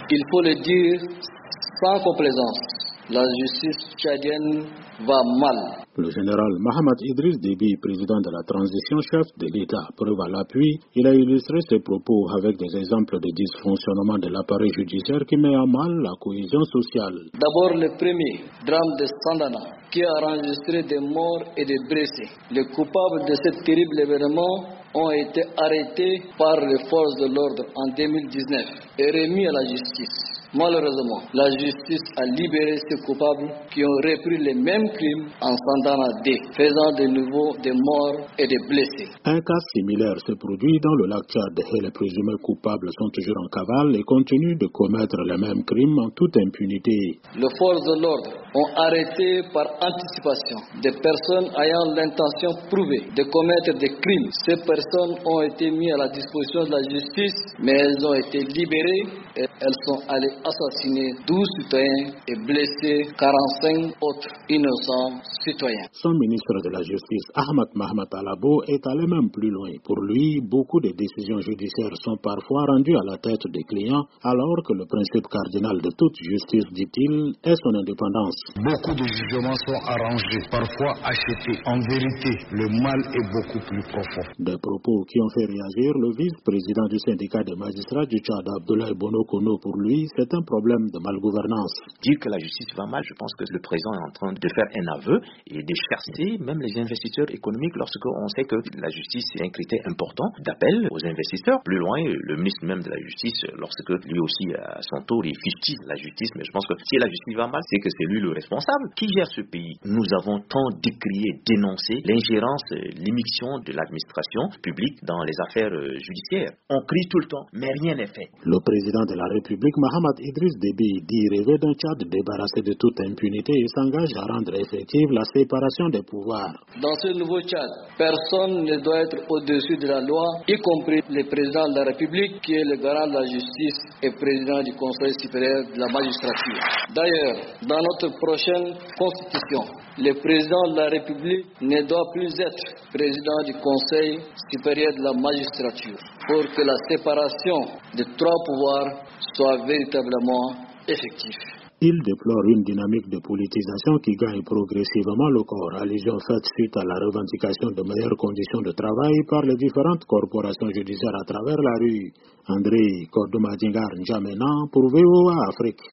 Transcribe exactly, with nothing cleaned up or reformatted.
Il faut le dire sans complaisance, la justice tchadienne va mal. Le général Mahamat Idriss Déby, président de la transition, chef de l'État, preuve à l'appui, il a illustré ses propos avec des exemples de dysfonctionnement de l'appareil judiciaire qui met à mal la cohésion sociale. D'abord, le premier drame de Sandana, qui a enregistré des morts et des blessés. Les coupables de ce terrible événement ont été arrêtés par les forces de l'ordre en deux mille dix-neuf et remis à la justice. Malheureusement, la justice a libéré ces coupables qui ont repris les mêmes crimes en Sandana D, faisant de nouveau des morts et des blessés. Un cas similaire se produit dans le lac Tchad et les présumés coupables sont toujours en cavale et continuent de commettre les mêmes crimes en toute impunité. Les forces de l'ordre ont arrêté par anticipation des personnes ayant l'intention prouvée de commettre des crimes. Ces personnes ont été mises à la disposition de la justice, mais elles ont été libérées et elles sont allées assassiner douze citoyens et blesser quarante-cinq autres innocents citoyens. Son ministre de la Justice, Ahmad Mahamat Alabo, est allé même plus loin. Pour lui, beaucoup de décisions judiciaires sont parfois rendues à la tête des clients, alors que le principe cardinal de toute justice, dit-il, est son indépendance. Beaucoup de jugements sont arrangés, parfois achetés. En vérité, le mal est beaucoup plus profond. Des propos qui ont fait réagir le vice-président du syndicat des magistrats du Tchad, Abdoulaye Bono Kono. Pour lui, c'est un problème de malgouvernance. Dire que la justice va mal, je pense que le président est en train de faire un aveu et de chasser même les investisseurs économiques lorsqu'on sait que la justice est un critère important d'appel aux investisseurs. Plus loin, le ministre même de la justice, lorsque lui aussi à son tour, il fustige la justice, mais je pense que si la justice va mal, c'est que c'est lui le responsable. Qui gère ce pays? Nous avons tant décrié, dénoncé l'ingérence, l'immixtion de l'administration publique dans les affaires judiciaires. On crie tout le temps, mais rien n'est fait. Le président de la République, Mahamat Idriss Déby, dit rêver d'un Tchad débarrassé de toute impunité et s'engage à rendre effective la séparation des pouvoirs. Dans ce nouveau Tchad, personne ne doit être au-dessus de la loi, y compris le président de la République, qui est le garant de la justice et président du Conseil supérieur de la magistrature. D'ailleurs, dans notre prochaine constitution, le président de la République ne doit plus être président du Conseil supérieur de la magistrature, pour que la séparation des trois pouvoirs soit véritablement effective. Il déplore une dynamique de politisation qui gagne progressivement le corps, allusion faite suite à la revendication de meilleures conditions de travail par les différentes corporations judiciaires à travers la rue. André Kordomadingar N'Djamena pour V O A Afrique.